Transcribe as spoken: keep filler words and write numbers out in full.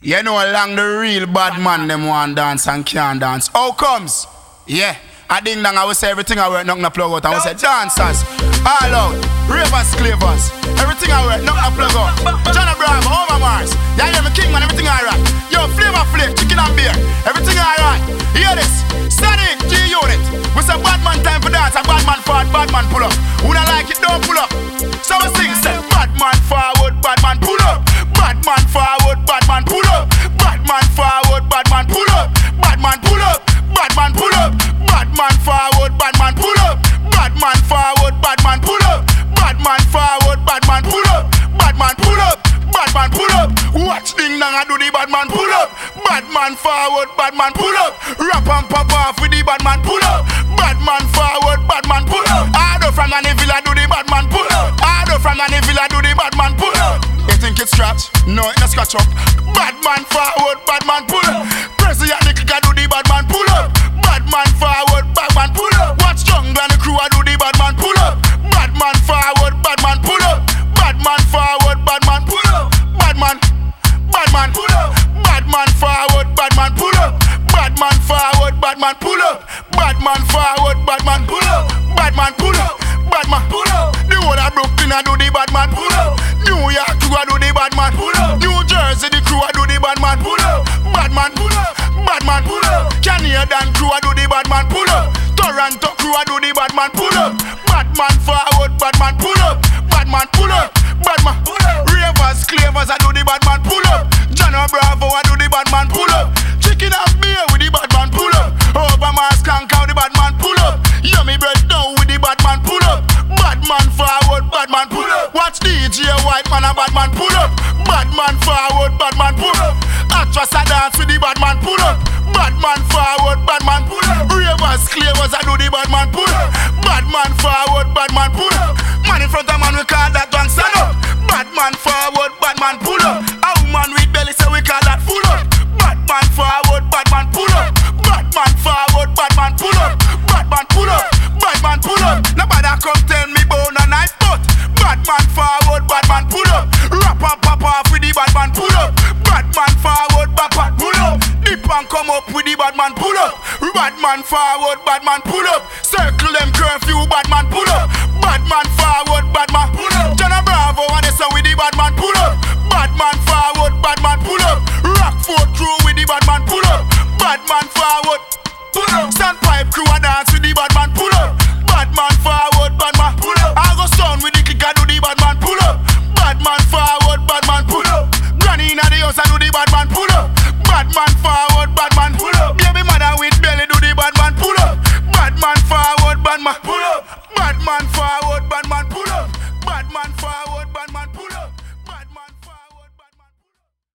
You know along the real bad man them want dance and can't dance. How comes? Yeah. I ding dong, I will say everything I work, nothing I plug out. I will say dancers, all out, ravers, clavers, everything I work, nothing I plug out. John Bravo, over Mars, yeah, yeah, me king man, everything alright. Yo, flavor flake, chicken and beer, everything alright. Hear this, Sonic G-Unit. We say bad man time for dance, a bad man forward, bad man pull up. Who don't like it, don't pull up. So we sing, say, bad man forward, bad man pull up. Bad man forward, bad man pull up. Bad man forward, bad man pull up. Bad man pull up, bad man pull up. Bad man forward, bad man pull up. Bad man forward, bad man pull up. Bad man forward, bad man pull up. Bad man pull up, bad man pull up. Watch ding dong, I do the bad man pull up. Bad man forward, bad man pull up. Rap and pop off with the bad man pull up. Bad man forward, bad man pull up. Hardo from the villa do the bad man pull up. Hardo from the villa do the bad man pull up. You think it's scratch? No, it's not scratch up. Bad man forward, bad man pull up. Pressy and the clicker do the bad man pull up. Bad man forward, bad man pull up. Watch jungle and the crew I do the bad man pull up. Bad man forward, bad man pull up. Bad man forward, bad man pull up. Bad man, bad man pull up. Bad man forward, bad man pull up. Bad man forward, bad man pull up. Bad man forward, bad man pull up. Bad man pull up. Bad man pull up. The whole of Brooklyn I do the bad man pull up. New York crew I do the bad man pull up. New Jersey the crew I do the bad man pull up. Bad man pull up. Bad man pull up. Canadian crew I do the bad man pull up. Toronto crew I do the bad man pull up. Bad man forward, bad man pull up. Bad man pull up. Bad man pull up. Ravers, clavers I do the bad man pull up. John Bravo I do the bad man pull up. Chicken and beer with the bad man pull up. Over Mars Kank out the bad man pull up. Yummy bread down with the bad man pull up. Bad man forward, bad man pull up. Watch D J White man a bad man pull up. Bad man forward, bad man pull up. Actress a dance with the bad man pull up. Bad man forward, bad man pull up. Ravers, clavers I do the bad man pull up. Bad man forward, bad man pull up. Man in front of man we call that one stand up. Bad man forward, bad man pull up. A woman with belly say we call that full up. Bad man forward, bad man pull up. Bad man forward, bad man pull up. Bad man pull up, bad man pull up. Nobody come tell me bone a knife but bad man forward, bad man pull up. Rap and pop off with the bad man pull up. Bad man forward, bad man pull up. Dip and come up with the bad man pull up. Bad man forward, bad man pull up. Circle them curfew, bad man pull up. Bad man forward, bad man pull up. John Bravo and they say with the bad man pull up. Bad man forward, bad man pull up. Rockford crew with the bad man pull up. Bad man forward, pull up. Sandpipe crew a dance with the bad man pull up. Bad man forward, bad man pull up. I go sound with the clicker do the bad man pull up. Bad man forward, bad man pull up. Granny inna the house I do the bad man pull up. Bad man forward.